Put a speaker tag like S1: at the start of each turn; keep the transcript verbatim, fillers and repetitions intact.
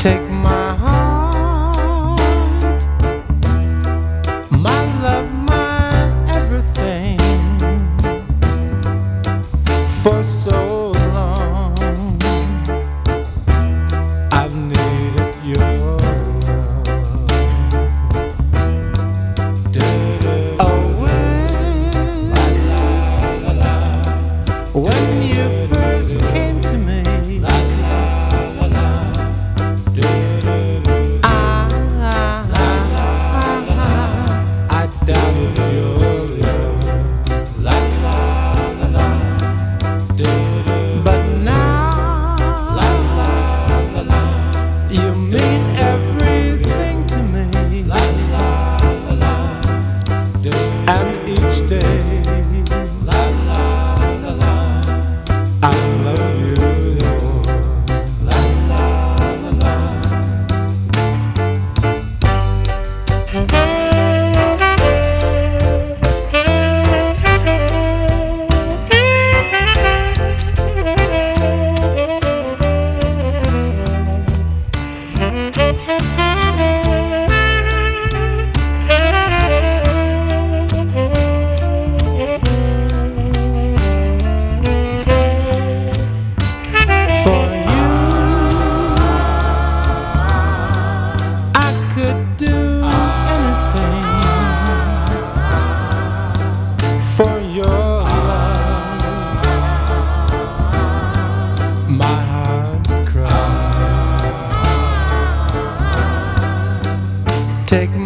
S1: Take my heart, my love, my everything. For so long I've needed your love. Oh, when, when you first came to me, I doubted your love, but now you mean everything to me, and each day I love you more. For you, I could do anything. For your love, my heart cries. Take